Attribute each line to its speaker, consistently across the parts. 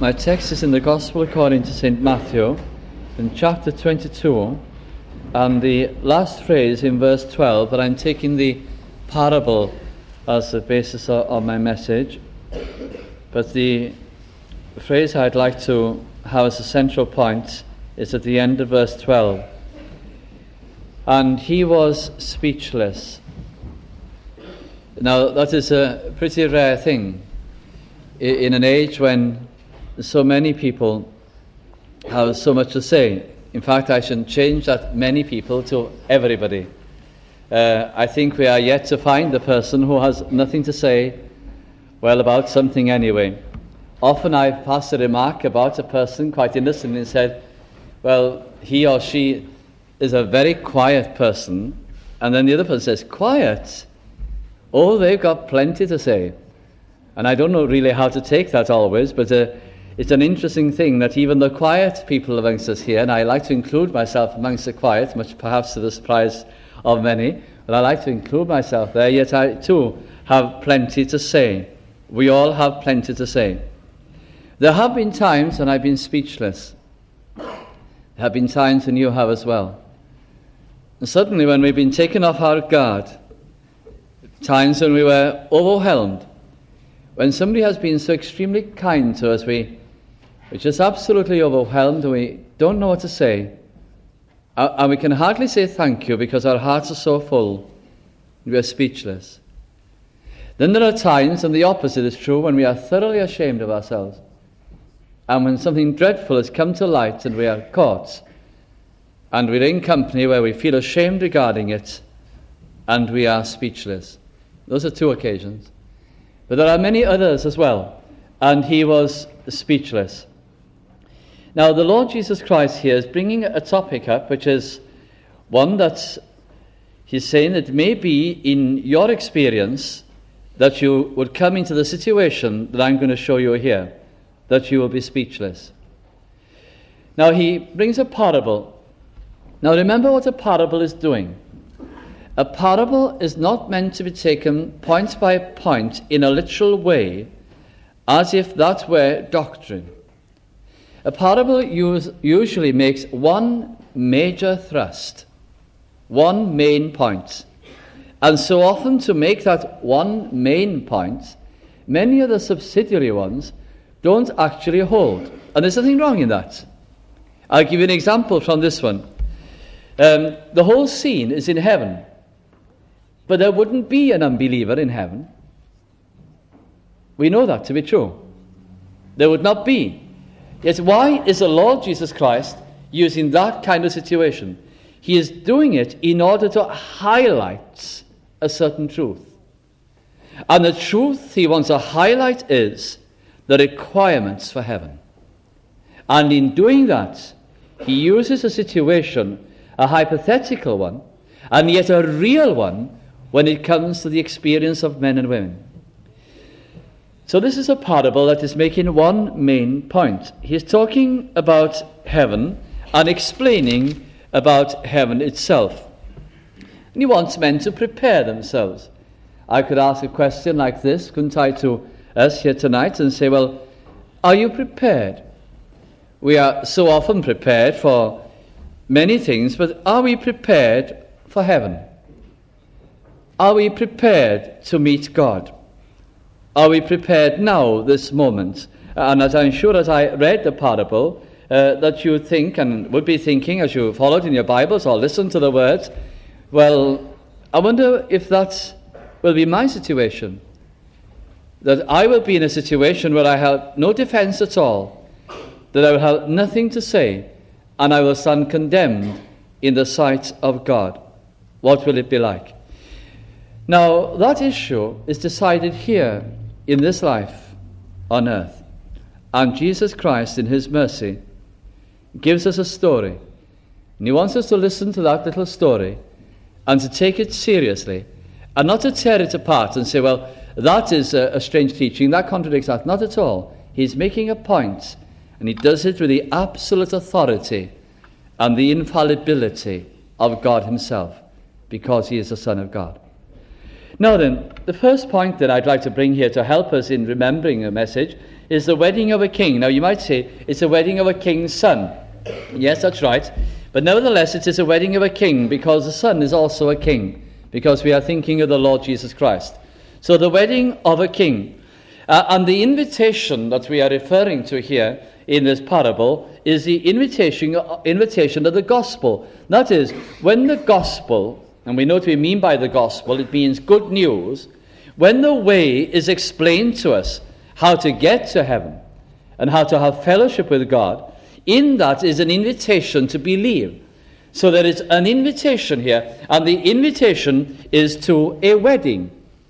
Speaker 1: My text is in the Gospel according to St. Matthew, in chapter 22, and the last phrase in verse 12, but I'm taking the parable as the basis of my message. But the phrase I'd like to have as a central point is at the end of verse 12. And he was speechless. Now, that is a pretty rare thing in an age when so many people have so much to say. In fact, I should change that many people to everybody. I think we are yet to find the person who has nothing to say, well, about something anyway. Often I've passed a remark about a person quite innocently and said, well, he or she is a very quiet person, and then the other person says, quiet? Oh, they've got plenty to say. And I don't know really how to take that always, but it's an interesting thing that even the quiet people amongst us here, and I like to include myself amongst the quiet, much perhaps to the surprise of many, but I like to include myself there, yet I too have plenty to say. We all have plenty to say. There have been times when I've been speechless. There have been times when you have as well. And suddenly when we've been taken off our guard, times when we were overwhelmed, when somebody has been so extremely kind to us, we're just absolutely overwhelmed and we don't know what to say. And we can hardly say thank you because our hearts are so full. We are speechless. Then there are times, and the opposite is true, when we are thoroughly ashamed of ourselves. And when something dreadful has come to light and we are caught, and we're in company where we feel ashamed regarding it, and we are speechless. Those are two occasions. But there are many others as well, and he was speechless. Now, the Lord Jesus Christ here is bringing a topic up, which is one that he's saying it may be in your experience that you would come into the situation that I'm going to show you here, that you will be speechless. Now, he brings a parable. Now, remember what a parable is doing. A parable is not meant to be taken point by point in a literal way, as if that were doctrine. A parable usually makes one major thrust, one main point. And so often to make that one main point, many of the subsidiary ones don't actually hold. And there's nothing wrong in that. I'll give you an example from this one. The whole scene is in heaven. But there wouldn't be an unbeliever in heaven. We know that to be true. There would not be. Yet why is the Lord Jesus Christ using that kind of situation? He is doing it in order to highlight a certain truth. And the truth he wants to highlight is the requirements for heaven. And in doing that, he uses a situation, a hypothetical one, and yet a real one, when it comes to the experience of men and women. So this is a parable that is making one main point. He's talking about heaven and explaining about heaven itself. And he wants men to prepare themselves. I could ask a question like this, couldn't I, to us here tonight and say, well, are you prepared? We are so often prepared for many things, but are we prepared for heaven? Are we prepared to meet God? Are we prepared now, this moment? And as I'm sure as I read the parable, that you think and would be thinking as you followed in your Bibles or listened to the words, well, I wonder if that will be my situation. That I will be in a situation where I have no defense at all, that I will have nothing to say, and I will stand condemned in the sight of God. What will it be like? Now, that issue is decided here in this life on earth. And Jesus Christ, in his mercy, gives us a story. And he wants us to listen to that little story and to take it seriously and not to tear it apart and say, well, that is a strange teaching, that contradicts that. Not at all. He's making a point, and he does it with the absolute authority and the infallibility of God himself, because he is the Son of God. Now then, the first point that I'd like to bring here to help us in remembering a message is the wedding of a king. Now you might say it's a wedding of a king's son. Yes, that's right. But nevertheless, it is a wedding of a king because the son is also a king, because we are thinking of the Lord Jesus Christ. So the wedding of a king. And the invitation that we are referring to here in this parable is the invitation of the gospel. That is, when the gospel, and we know what we mean by the gospel, it means good news. When the way is explained to us, how to get to heaven and how to have fellowship with God, in that is an invitation to believe. So there is an invitation here, and the invitation is to a wedding.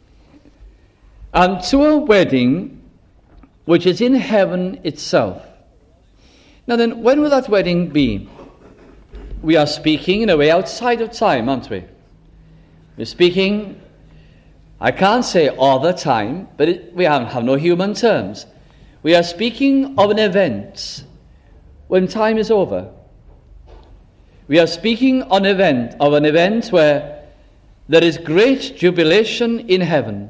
Speaker 1: And to a wedding which is in heaven itself. Now then, when will that wedding be? We are speaking in a way outside of time, aren't we? We're speaking, I can't say all the time, but we have no human terms. We are speaking of an event when time is over. We are speaking of an event where there is great jubilation in heaven.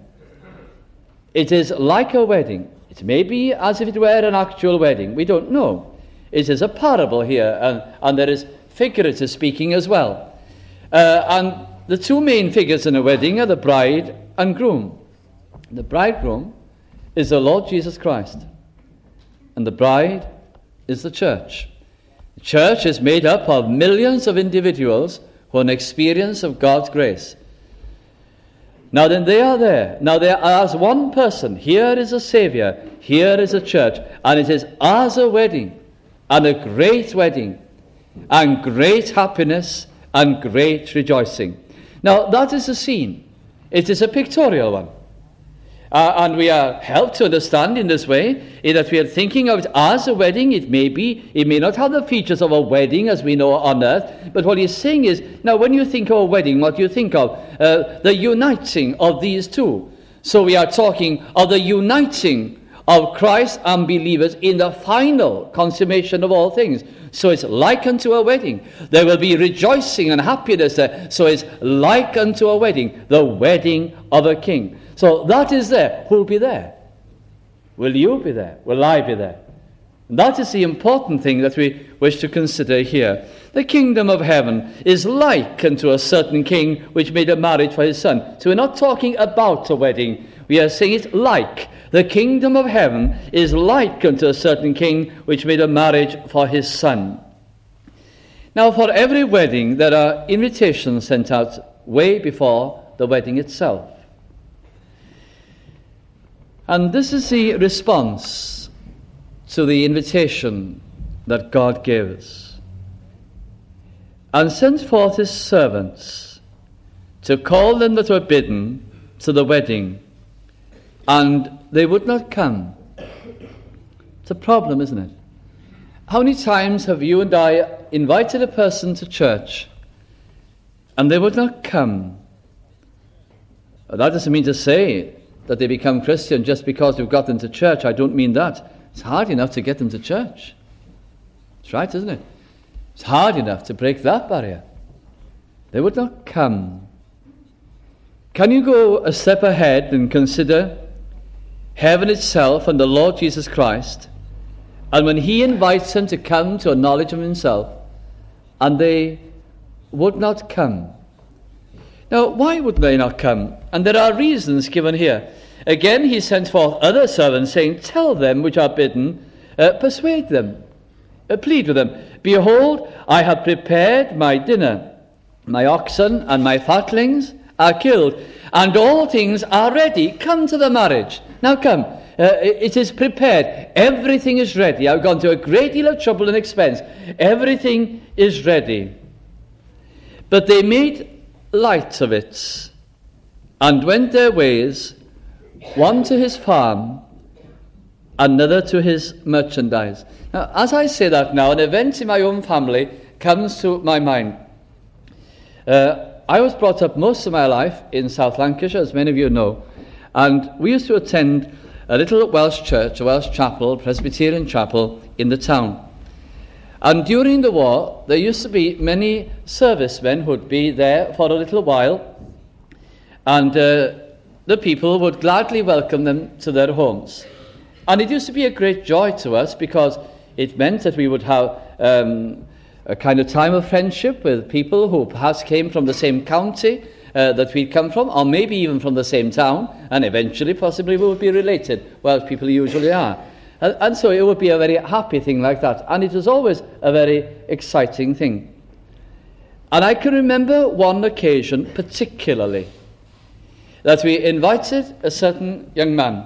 Speaker 1: It is like a wedding. It may be as if it were an actual wedding. We don't know. It is a parable here, and there is figurative speaking as well. And the two main figures in a wedding are the bride and groom. The bridegroom is the Lord Jesus Christ, and the bride is the church. The church is made up of millions of individuals who have an experience of God's grace. Now then, they are there. Now they are as one person. Here is a Saviour. Here is a church. And it is as a wedding, and a great wedding, and great happiness, and great rejoicing. Now that is a scene. It is a pictorial one. And we are helped to understand in this way that we are thinking of it as a wedding. It may not have the features of a wedding as we know on earth, but what he's saying is, now when you think of a wedding, what do you think of? The uniting of these two. So we are talking of the uniting of Christ and believers in the final consummation of all things. So it's like unto a wedding. There will be rejoicing and happiness there. So it's like unto a wedding, the wedding of a king. So that is there. Who'll be there? Will you be there? Will I be there? And that is the important thing that we wish to consider here. The kingdom of heaven is like unto a certain king which made a marriage for his son. So we're not talking about a wedding. We are saying it's like. The kingdom of heaven is like unto a certain king which made a marriage for his son. Now, for every wedding, there are invitations sent out way before the wedding itself. And this is the response to the invitation that God gives. And sent forth his servants to call them that were bidden to the wedding, and they would not come. It's a problem, isn't it? How many times have you and I invited a person to church and they would not come? That doesn't mean to say that they become Christian just because you've got them to church. I don't mean that. It's hard enough to get them to church. That's right, isn't it? It's hard enough to break that barrier. They would not come. Can you go a step ahead and consider heaven itself and the Lord Jesus Christ, and when he invites them to come to a knowledge of himself, and they would not come? Now, why would they not come? And there are reasons given here. Again, he sent forth other servants, saying, tell them which are bidden, persuade them, plead with them. Behold, I have prepared my dinner. My oxen and my fatlings are killed, and all things are ready. Come to the marriage. Now come. It is prepared. Everything is ready. I've gone to a great deal of trouble and expense. Everything is ready. But they made light of it, and went their ways, one to his farm, another to his merchandise. Now, as I say that now, an event in my own family comes to my mind. I was brought up most of my life in South Lancashire, as many of you know, and we used to attend a little Welsh church, a Welsh chapel, Presbyterian chapel in the town. And during the war, there used to be many servicemen who would be there for a little while, and the people would gladly welcome them to their homes. And it used to be a great joy to us because it meant that we would have a kind of time of friendship with people who perhaps came from the same county that we'd come from, or maybe even from the same town, and eventually possibly we would be related, well, people usually are. And so it would be a very happy thing like that. And it was always a very exciting thing. And I can remember one occasion particularly that we invited a certain young man.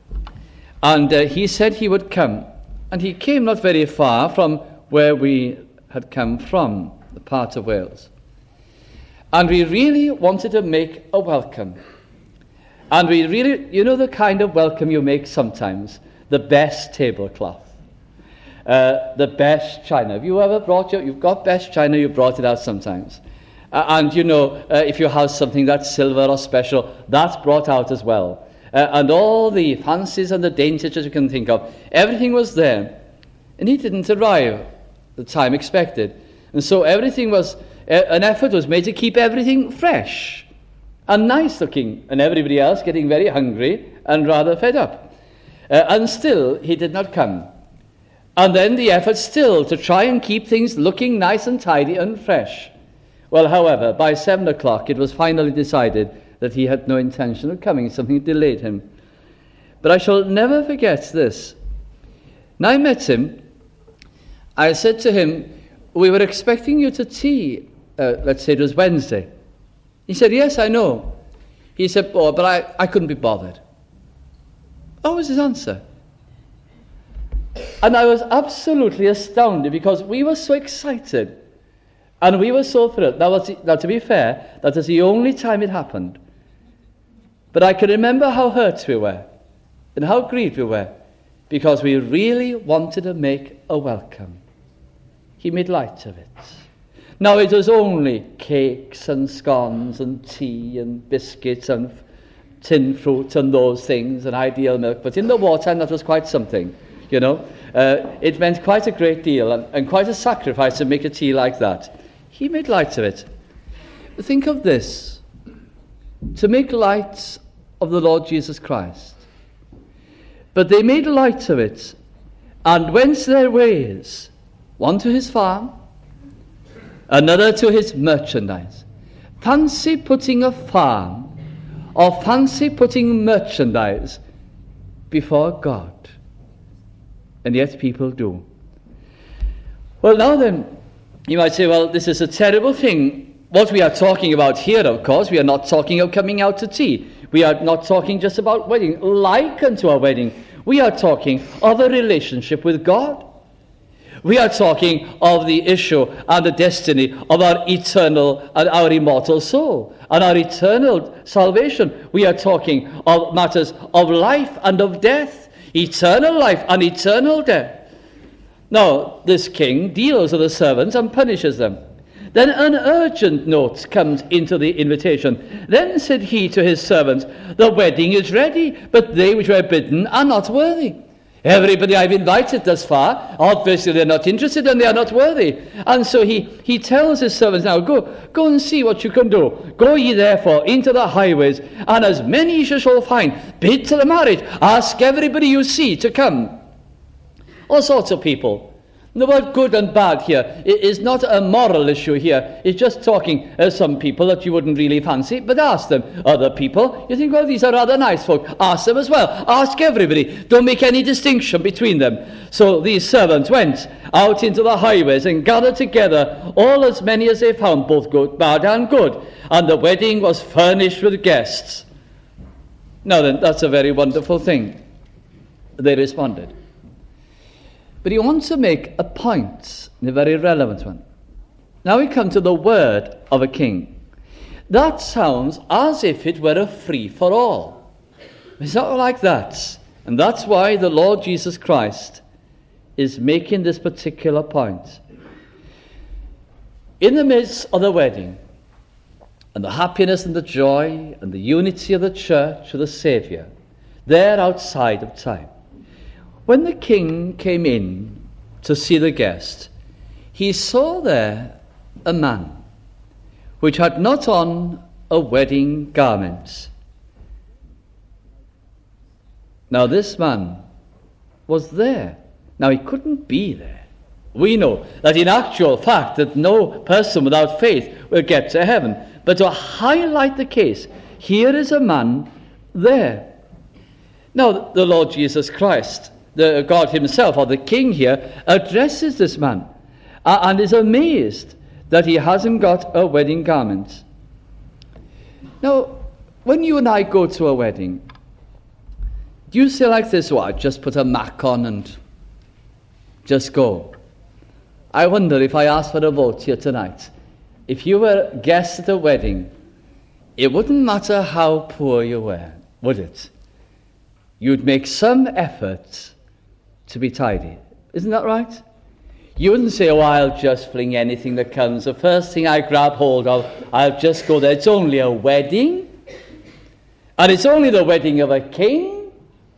Speaker 1: And he said he would come. And he came not very far from where we had come from, the part of Wales. And we really wanted to make a welcome. And we really, you know the kind of welcome you make sometimes? The best tablecloth. The best china. Have you ever brought you've got best china, you brought it out sometimes. And you know, if you have something that's silver or special, that's brought out as well. And all the fancies and the dainties that you can think of, everything was there. And he didn't arrive the time expected. And so everything was, an effort was made to keep everything fresh and nice looking, and everybody else getting very hungry and rather fed up. And still, he did not come. And then the effort still to try and keep things looking nice and tidy and fresh. Well, however, by 7 o'clock it was finally decided that he had no intention of coming. Something delayed him. But I shall never forget this. When I met him, I said to him, we were expecting you to tea, let's say it was Wednesday. He said, yes, I know. He said, oh, but I couldn't be bothered. That was his answer. And I was absolutely astounded because we were so excited and we were so thrilled. Now, to be fair, that was the only time it happened. But I can remember how hurt we were and how grieved we were because we really wanted to make a welcome. He made light of it. Now, it was only cakes and scones and tea and biscuits and tin fruit and those things and ideal milk, but in the wartime that was quite something, you know. It meant quite a great deal and quite a sacrifice to make a tea like that. He made light of it. Think of this. To make light of the Lord Jesus Christ. But they made light of it and went their ways, one to his farm, another to his merchandise. Fancy putting a farm or fancy putting merchandise before God. And yet people do. Well, now then, you might say, well, this is a terrible thing. What we are talking about here, of course, we are not talking of coming out to tea. We are not talking just about wedding. Like unto a wedding, we are talking of a relationship with God. We are talking of the issue and the destiny of our eternal and our immortal soul and our eternal salvation. We are talking of matters of life and of death, eternal life and eternal death. Now, this king deals with the servants and punishes them. Then an urgent note comes into the invitation. Then said he to his servants, the wedding is ready, but they which were bidden are not worthy. Everybody I've invited thus far, obviously they're not interested and they are not worthy. And so he tells his servants, now go and see what you can do. Go ye therefore into the highways, and as many as you shall find, bid to the marriage. Ask everybody you see to come. All sorts of people. The word good and bad here is not a moral issue here. It's just talking some people that you wouldn't really fancy, but ask them. Other people, you think, well, these are rather nice folk. Ask them as well. Ask everybody. Don't make any distinction between them. So these servants went out into the highways and gathered together all as many as they found, both good, bad and good. And the wedding was furnished with guests. Now then, that's a very wonderful thing. They responded. But he wants to make a point, a very relevant one. Now we come to the word of a king. That sounds as if it were a free-for-all. It's not like that. And that's why the Lord Jesus Christ is making this particular point. In the midst of the wedding, and the happiness and the joy and the unity of the church with the Saviour, there outside of time, when the king came in to see the guest, he saw there a man which had not on a wedding garment. Now this man was there. Now, he couldn't be there. We know that in actual fact that no person without faith will get to heaven. But to highlight the case, here is a man there. Now, the Lord Jesus Christ, the God himself, or the King here, addresses this man and is amazed that he hasn't got a wedding garment. Now, when you and I go to a wedding, do you say like this, well, just put a mac on and just go? I wonder if I asked for a vote here tonight, if you were a guest at a wedding, it wouldn't matter how poor you were, would it? You'd make some effort to be tidy. Isn't that right? You wouldn't say, oh, I'll just fling anything that comes. The first thing I grab hold of, I'll just go there. It's only a wedding. And it's only the wedding of a king.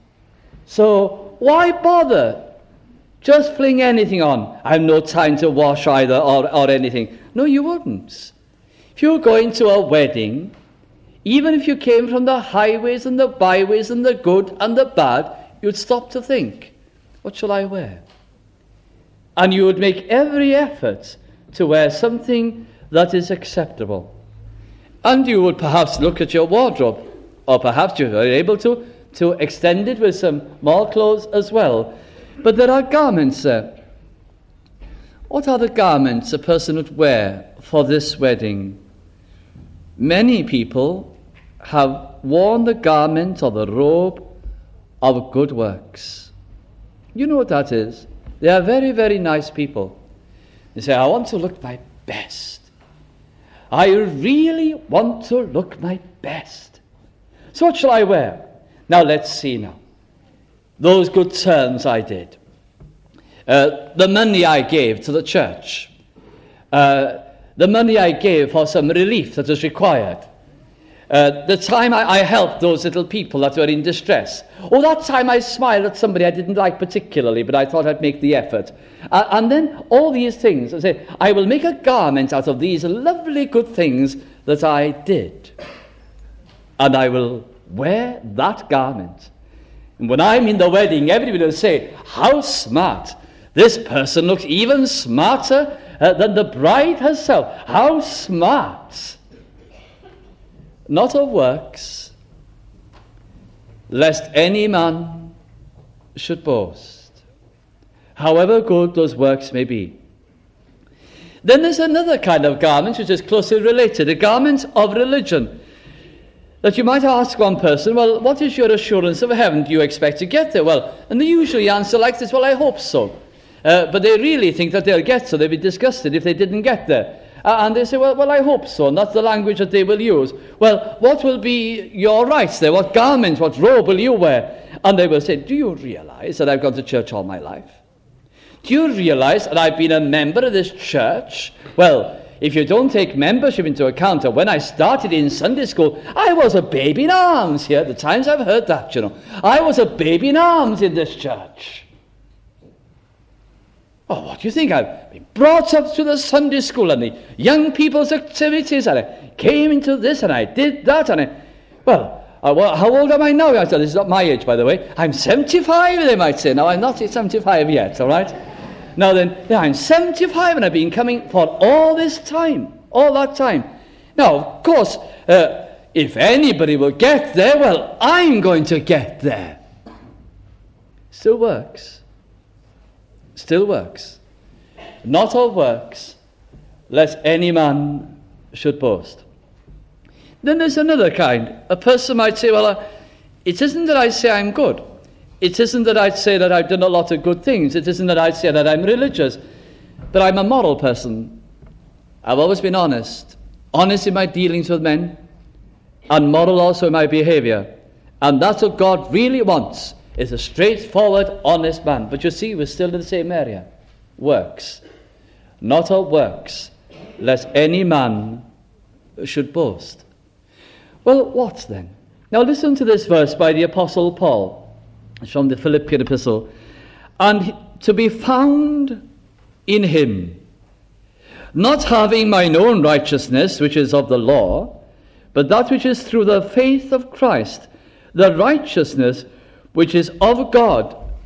Speaker 1: So why bother? Just fling anything on. I have no time to wash either or anything. No, you wouldn't. If you were going to a wedding, even if you came from the highways and the byways and the good and the bad, you'd stop to think, what shall I wear? And you would make every effort to wear something that is acceptable. And you would perhaps look at your wardrobe, or perhaps you are able to extend it with some more clothes as well. But there are garments there. What are the garments a person would wear for this wedding? Many people have worn the garment or the robe of good works. You know what that is? They are very, very nice people. They say, I want to look my best. I really want to look my best. So what shall I wear? Now let's see now. Those good turns I did. The money I gave to the church. The money I gave for some relief that was required. The time I helped those little people that were in distress. Or that time I smiled at somebody I didn't like particularly, but I thought I'd make the effort. And then all these things. I say, I will make a garment out of these lovely good things that I did. And I will wear that garment. And when I'm in the wedding, everybody will say, how smart. This person looks even smarter than the bride herself. How smart. Not of works, lest any man should boast, however good those works may be. Then there's another kind of garment which is closely related, a garment of religion. That you might ask one person, well, what is your assurance of heaven? Do you expect to get there? Well, and they usually answer like this, well, I hope so. But they really think that they'll get so. They'd be disgusted if they didn't get there. And they say, well, I hope so. And that's the language that they will use. Well, what will be your rights there? What garment, what robe will you wear? And they will say, do you realize that I've gone to church all my life? Do you realize that I've been a member of this church? Well, if you don't take membership into account, or when I started in Sunday school, I was a baby in arms here. The times I've heard that, you know. I was a baby in arms in this church. Oh, what do you think? I've been brought up to the Sunday school and the young people's activities, and I came into this and I did that, and how old am I now? I said, this is not my age, by the way. I'm 75, they might say. Now, I'm not 75 yet, all right? Now then, I'm 75 and I've been coming for all this time, all that time. Now, of course, if anybody will get there, well, I'm going to get there. Still works. Still works. Not of works, lest any man should boast. Then there's another kind. A person might say, well, it isn't that I say I'm good. It isn't that I'd say that I've done a lot of good things. It isn't that I'd say that I'm religious. But I'm a moral person. I've always been honest. Honest in my dealings with men. And moral also in my behavior. And that's what God really wants. Is a straightforward, honest man. But you see, we're still in the same area. Works. Not of works, lest any man should boast. Well, what then? Now listen to this verse by the Apostle Paul. It's from the Philippian epistle. And to be found in him, not having mine own righteousness, which is of the law, but that which is through the faith of Christ, the righteousness which is of God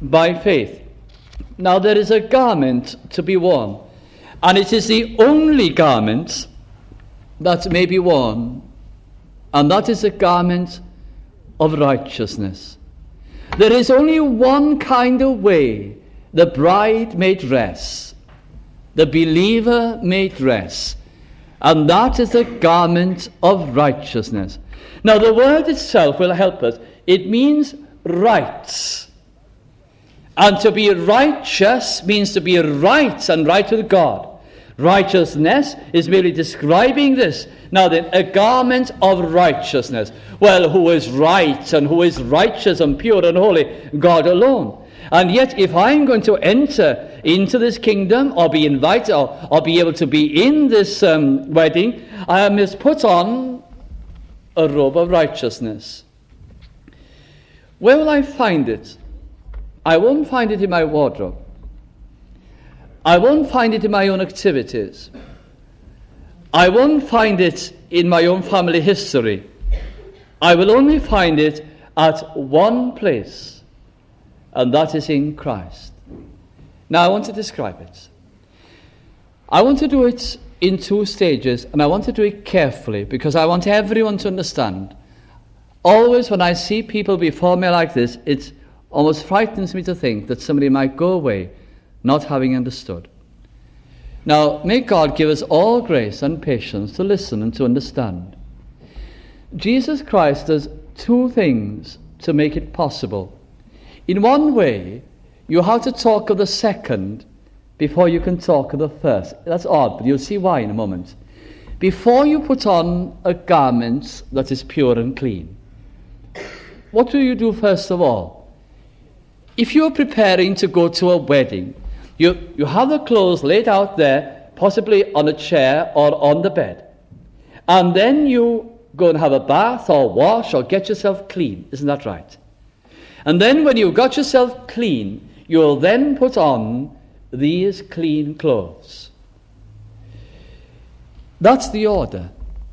Speaker 1: by faith. Now there is a garment to be worn, and it is the only garment that may be worn, and that is a garment of righteousness. There is only one kind of way the bride may dress, the believer may dress, and that is the garment of righteousness. Now the word itself will help us. It means rights. And to be righteous means to be right and right with God. Righteousness is merely describing this. Now then, a garment of righteousness. Well, who is right and who is righteous and pure and holy? God alone. And yet, if I'm going to enter into this kingdom or be invited or be able to be in this wedding, I must put on a robe of righteousness. Where will I find it? I won't find it in my wardrobe. I won't find it in my own activities. I won't find it in my own family history. I will only find it at one place, and that is in Christ. Now I want to describe it. I want to do it in two stages, and I want to do it carefully because I want everyone to understand. Always when I see people before me like this, it almost frightens me to think that somebody might go away not having understood. Now, may God give us all grace and patience to listen and to understand. Jesus Christ does two things to make it possible. In one way, you have to talk of the second before you can talk of the first. That's odd, but you'll see why in a moment. Before you put on a garment that is pure and clean, what do you do first of all? If you're preparing to go to a wedding, you have the clothes laid out there, possibly on a chair or on the bed. And then you go and have a bath or wash or get yourself clean. Isn't that right? And then when you've got yourself clean, you'll then put on these clean clothes. That's the order.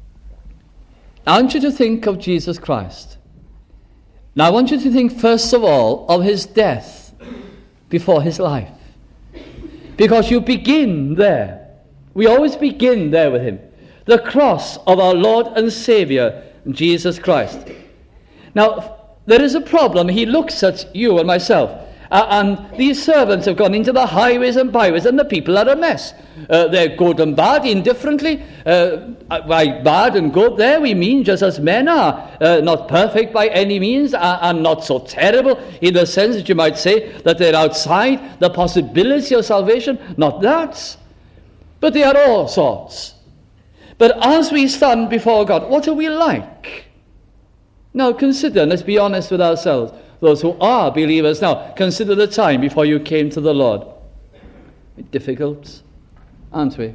Speaker 1: I want you to think of Jesus Christ. Now I want you to think first of all of his death before his life. Because you begin there. We always begin there with him. The cross of our Lord and Savior, Jesus Christ. Now, there is a problem. He looks at you and myself. And these servants have gone into the highways and byways, and the people are a mess. They're good and bad indifferently. By bad and good there, we mean just as men are. Not perfect by any means, and not so terrible in the sense that you might say that they're outside the possibility of salvation. Not that. But they are all sorts. But as we stand before God, what are we like? Now consider, let's be honest with ourselves. Those who are believers now, consider the time before you came to the Lord. Difficult, aren't we?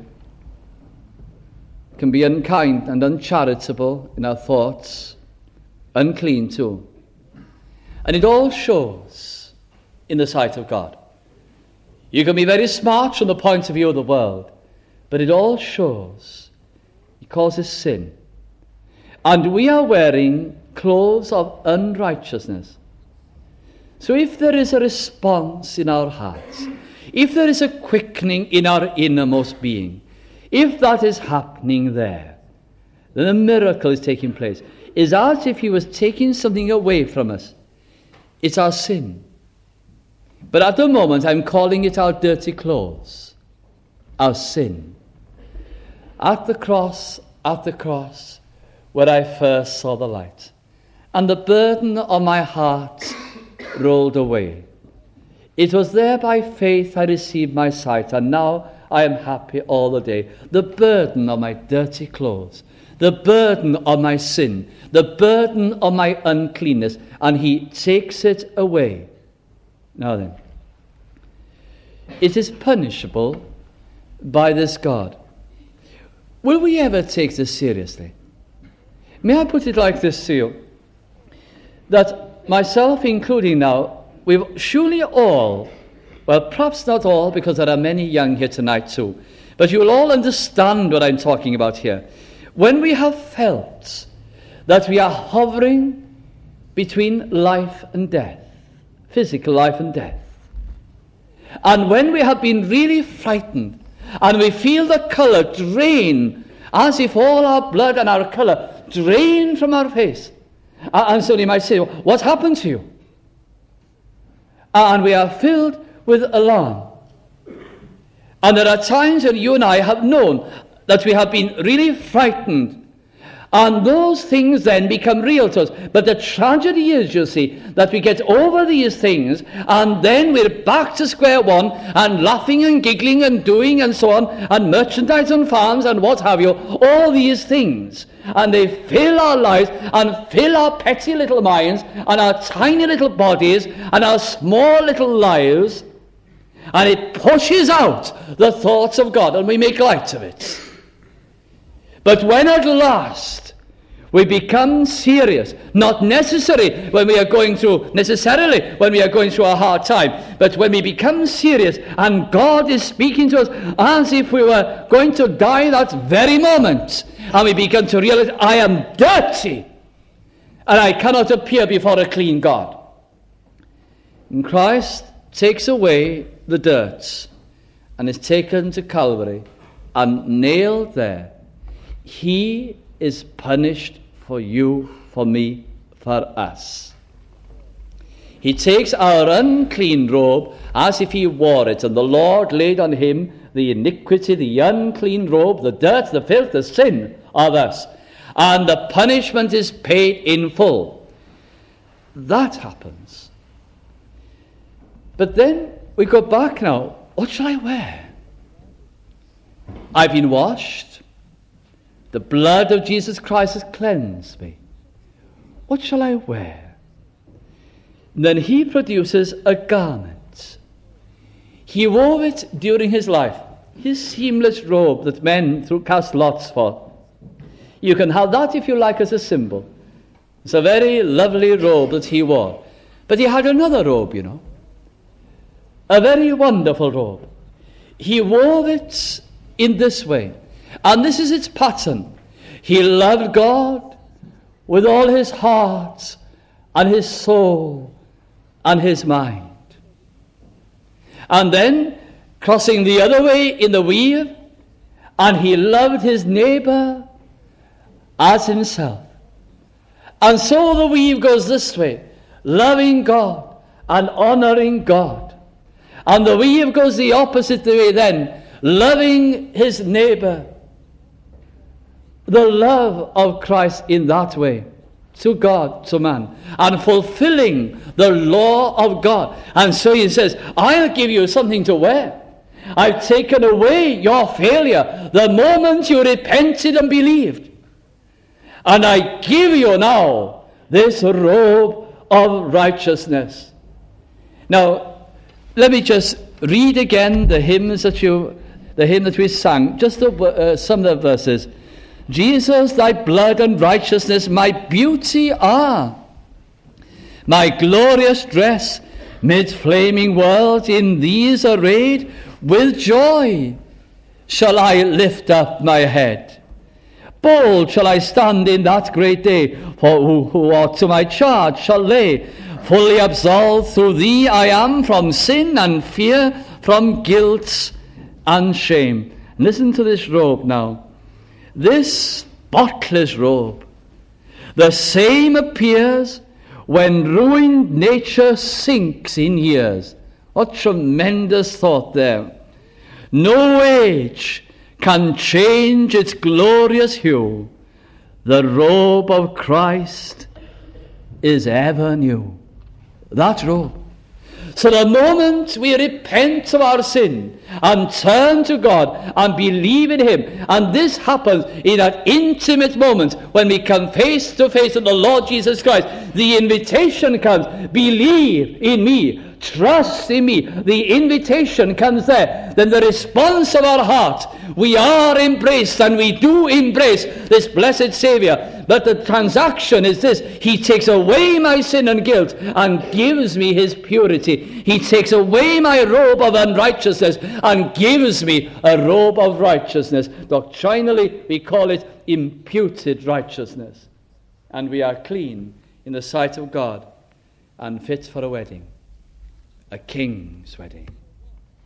Speaker 1: Can be unkind and uncharitable in our thoughts, unclean too. And it all shows in the sight of God. You can be very smart from the point of view of the world, but it all shows. It causes sin. And we are wearing clothes of unrighteousness. So if there is a response in our hearts, if there is a quickening in our innermost being, if that is happening there, then a miracle is taking place. It's as if he was taking something away from us. It's our sin. But at the moment, I'm calling it our dirty clothes, our sin. At the cross, where I first saw the light, and the burden of my heart rolled away. It was there by faith I received my sight, and now I am happy all the day. The burden of my dirty clothes, the burden of my sin, the burden of my uncleanness, and he takes it away. Now then, it is punishable by this God. Will we ever take this seriously? May I put it like this to you? That myself including now, we've surely all, well, perhaps not all, because there are many young here tonight too, but you'll all understand what I'm talking about here. When we have felt that we are hovering between life and death, physical life and death, And when we have been really frightened, and we feel the colour drain, as if all our blood and our colour drain from our face, and so you might say, what's happened to you? And we are filled with alarm. And there are times when you and I have known that we have been really frightened. And those things then become real to us. But the tragedy is, you see, that we get over these things and then we're back to square one and laughing and giggling and doing and so on, and merchandise on farms and what have you, all these things. And they fill our lives and fill our petty little minds and our tiny little bodies and our small little lives. And it pushes out the thoughts of God and we make light of it. But when at last we become serious, not necessarily when we are going through a hard time, but when we become serious and God is speaking to us as if we were going to die that very moment, and we begin to realize, I am dirty and I cannot appear before a clean God. And Christ takes away the dirt and is taken to Calvary and nailed there. He is punished for you, for me, for us. He takes our unclean robe as if he wore it, and the Lord laid on him the iniquity, the unclean robe, the dirt, the filth, the sin of us. And the punishment is paid in full. That happens. But then we go back now. What shall I wear? I've been washed. The blood of Jesus Christ has cleansed me. What shall I wear? And then he produces a garment. He wore it during his life. His seamless robe that men cast lots for. You can have that if you like as a symbol. It's a very lovely robe that he wore. But he had another robe, you know. A very wonderful robe. He wore it in this way. And this is its pattern. He loved God with all his heart and his soul and his mind. And then, crossing the other way in the weave, and he loved his neighbor as himself. And so the weave goes this way, loving God and honoring God. And the weave goes the opposite way then, loving his neighbor. The love of Christ in that way, to God, to man, and fulfilling the law of God. And so he says, I'll give you something to wear. I've taken away your failure the moment you repented and believed. And I give you now this robe of righteousness. Now, let me just read again the hymn that we sang, just some of the verses. Jesus, thy blood and righteousness my beauty are. My glorious dress, mid flaming worlds, in these arrayed, with joy shall I lift up my head. Bold shall I stand in that great day, for who are to my charge shall lay. Fully absolved through thee I am from sin and fear, from guilt and shame. Listen to this robe now. This spotless robe, the same appears when ruined nature sinks in years. What tremendous thought there. No age can change its glorious hue. The robe of Christ is ever new. That robe. So the moment we repent of our sin and turn to God and believe in him, and this happens in that intimate moment when we come face to face with the Lord Jesus Christ, the invitation comes, believe in me, trust in me. The invitation comes there. Then the response of our heart, we are embraced and we do embrace this blessed Savior. But the transaction is this: he takes away my sin and guilt and gives me his purity. He takes away my robe of unrighteousness and gives me a robe of righteousness. Doctrinally, we call it imputed righteousness. And we are clean in the sight of God and fit for a wedding, a king's wedding.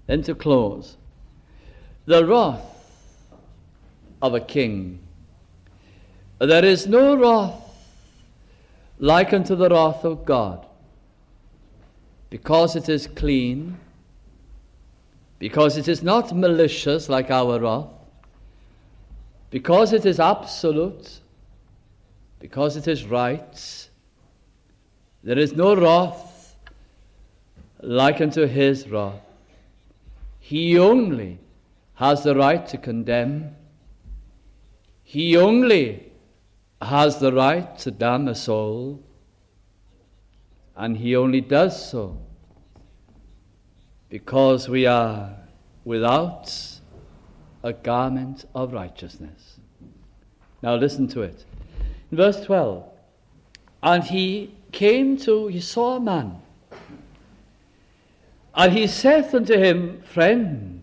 Speaker 1: Then to close, the wrath of a king. There is no wrath like unto the wrath of God, because it is clean, because it is not malicious like our wrath, because it is absolute, because it is right. There is no wrath like unto his wrath. He only has the right to condemn. He only has the right to damn a soul. And he only does so because we are without a garment of righteousness. Now listen to it. In verse 12, and he saw a man, and he saith unto him, Friend,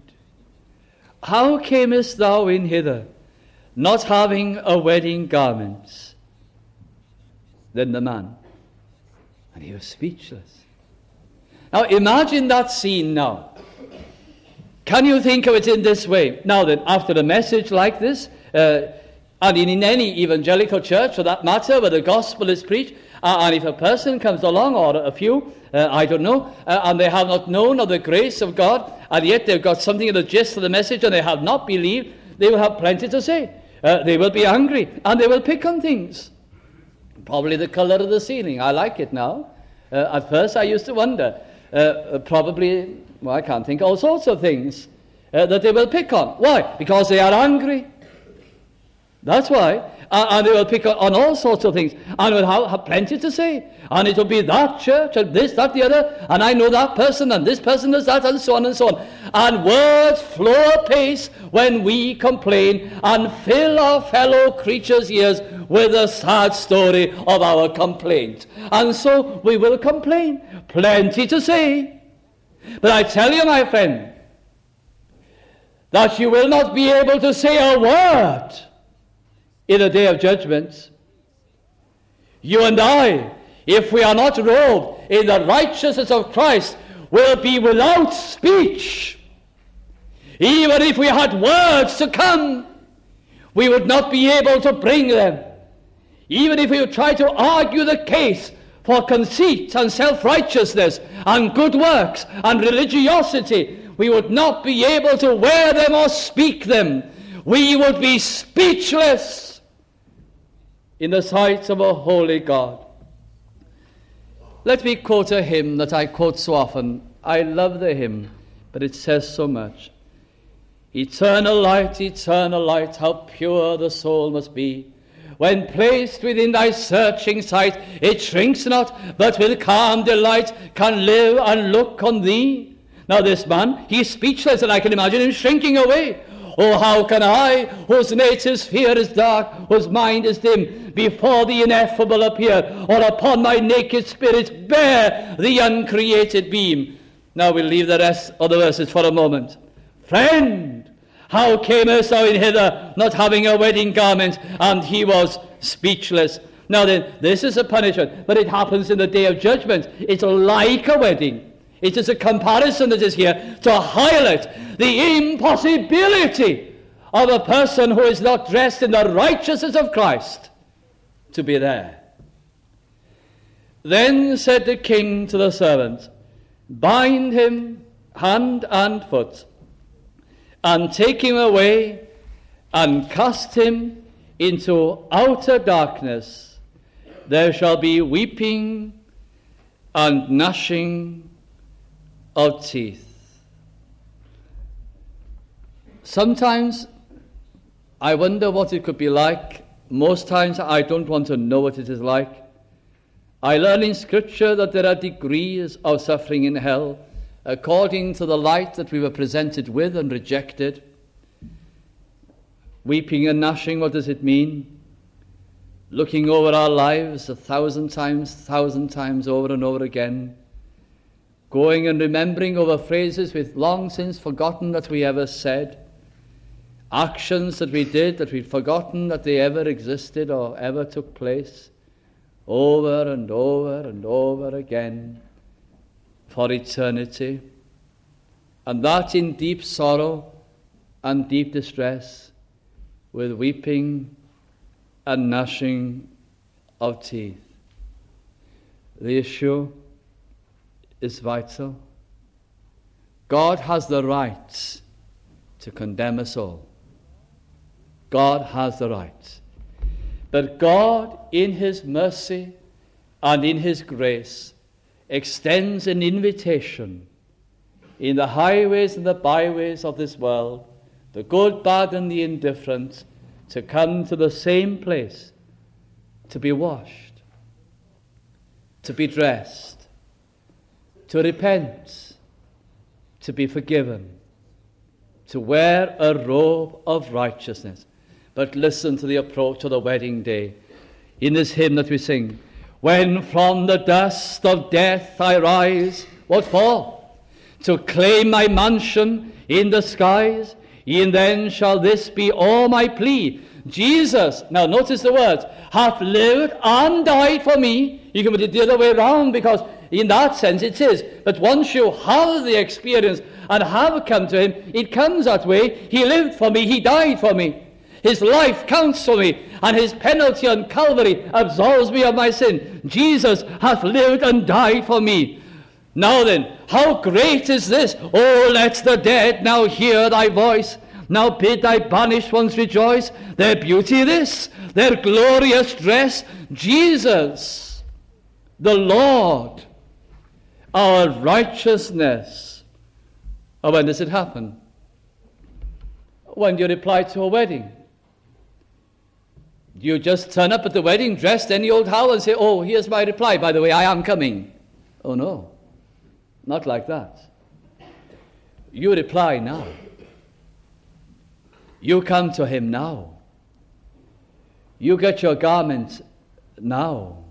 Speaker 1: how camest thou in hither, not having a wedding garment? Then the man, and he was speechless. Now imagine that scene now. Can you think of it in this way? Now then, after a message like this, and in any evangelical church for that matter, where the gospel is preached, and if a person comes along, or a few, I don't know, and they have not known of the grace of God, and yet they've got something of the gist of the message, and they have not believed, they will have plenty to say. They will be angry, and they will pick on things. Probably the color of the ceiling. I like it now. At first I used to wonder. Probably, well, I can't think, all sorts of things that they will pick on. Why? Because they are angry. That's why. And they will pick on all sorts of things. And will have plenty to say. And it will be that church, and this, that, the other, and I know that person, and this person does that, and so on and so on. And words flow apace when we complain and fill our fellow creatures' ears with the sad story of our complaint. And so we will complain. Plenty to say. But I tell you, my friend, that you will not be able to say a word in the day of judgment. You and I, if we are not robed in the righteousness of Christ, will be without speech. Even if we had words to come, we would not be able to bring them. Even if we would try to argue the case for conceit and self-righteousness and good works and religiosity, we would not be able to wear them or speak them. We would be speechless in the sight of a holy God. Let me quote a hymn that I quote so often. I love the hymn, but it says so much. Eternal light, how pure the soul must be. When placed within thy searching sight, it shrinks not, but with calm delight can live and look on thee. Now this man, he's speechless, and I can imagine him shrinking away. Oh, how can I, whose native sphere is dark, whose mind is dim, before the ineffable appear, or upon my naked spirit bear the uncreated beam? Now we'll leave the rest of the verses for a moment. Friend, how camest thou in hither, not having a wedding garment? And he was speechless. Now then, this is a punishment, but it happens in the day of judgment. It's like a wedding. It is a comparison that is here to highlight the impossibility of a person who is not dressed in the righteousness of Christ to be there. Then said the king to the servant, Bind him hand and foot, and take him away, and cast him into outer darkness. There shall be weeping and gnashing of teeth. Sometimes I wonder what it could be like. Most times I don't want to know what it is like. I learn in Scripture that there are degrees of suffering in hell according to the light that we were presented with and rejected. Weeping and gnashing, what does it mean? Looking over our lives 1,000 times over and over again. Going and remembering over phrases we've long since forgotten that we ever said. Actions that we did that we'd forgotten that they ever existed or ever took place. Over and over and over again for eternity. and that in deep sorrow and deep distress, with weeping and gnashing of teeth. The issue is vital. God has the right to condemn us all. God has the right. But God, in his mercy and in his grace, extends an invitation in the highways and the byways of this world, the good, bad, and the indifferent, to come to the same place, to be washed, to be dressed, to repent, to be forgiven, to wear a robe of righteousness. But listen to the approach of the wedding day. In this hymn that we sing, when from the dust of death I rise, what for? To claim my mansion in the skies, e'en then shall this be all my plea. Jesus, now notice the words, hath lived and died for me. You can put it the other way around, because in that sense it is. But once you have the experience and have come to him, it comes that way. He lived for me, he died for me. His life counts for me, and his penalty on Calvary absolves me of my sin. Jesus hath lived and died for me. Now then, how great is this? Oh, let the dead now hear thy voice. Now bid thy banished ones rejoice. Their beauty this, their glorious dress. Jesus, the Lord, our righteousness. Oh, when does it happen? When you reply to a wedding. You just turn up at the wedding dressed any old how and say, oh, here's my reply, by the way, I am coming. Oh, no. Not like that. You reply now. You come to him now. You get your garment now.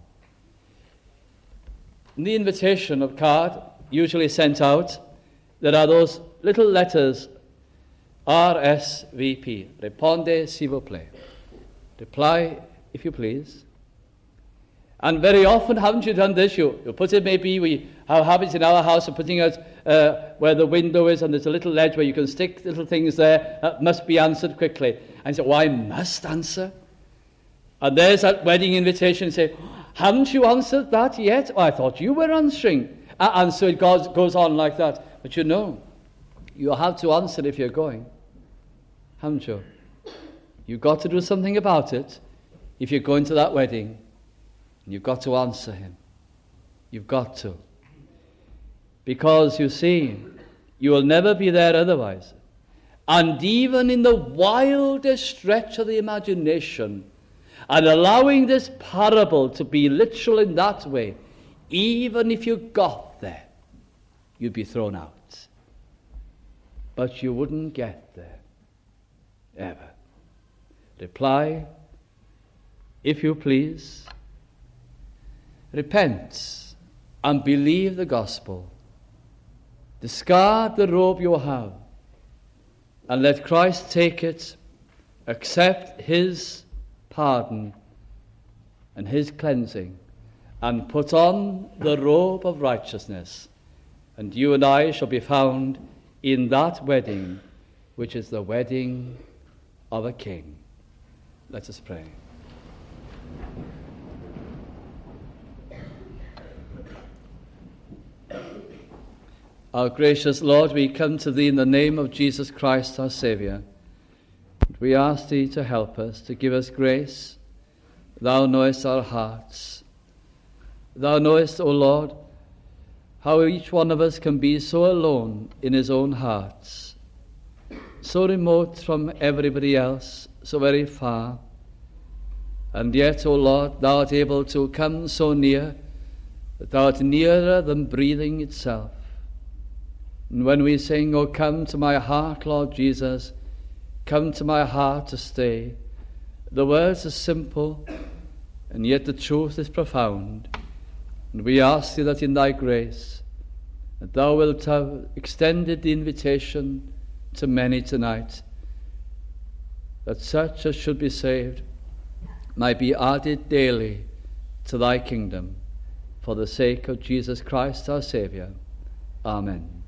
Speaker 1: In the invitation of card, usually sent out, there are those little letters, RSVP, Répondez s'il vous plaît. Reply, if you please. And very often, haven't you done this? You put it, maybe we have habits in our house of putting it where the window is, and there's a little ledge where you can stick little things there that must be answered quickly. And you say, I must answer. And there's that wedding invitation. You say, haven't you answered that yet? Oh, I thought you were answering. And so it goes on like that. But you know, you have to answer if you're going. Haven't you? You've got to do something about it if you're going to that wedding. You've got to answer him. You've got to. Because, you see, you will never be there otherwise. And even in the wildest stretch of the imagination, and allowing this parable to be literal in that way, even if you got there, you'd be thrown out. But you wouldn't get there, ever. Reply, if you please. Repent and believe the gospel. Discard the robe you have and let Christ take it. Accept his pardon and his cleansing and put on the robe of righteousness. And you and I shall be found in that wedding, which is the wedding of a king. Let us pray. Our gracious Lord, we come to thee in the name of Jesus Christ, our Saviour. We ask thee to help us, to give us grace. Thou knowest our hearts. Thou knowest, O Lord, how each one of us can be so alone in his own hearts, so remote from everybody else, so very far. And yet, O Lord, thou art able to come so near that thou art nearer than breathing itself. And when we sing, O come to my heart, Lord Jesus, come to my heart to stay, the words are simple, and yet the truth is profound. And we ask thee that in thy grace, that thou wilt have extended the invitation to many tonight, that such as should be saved might be added daily to thy kingdom, for the sake of Jesus Christ our Saviour. Amen.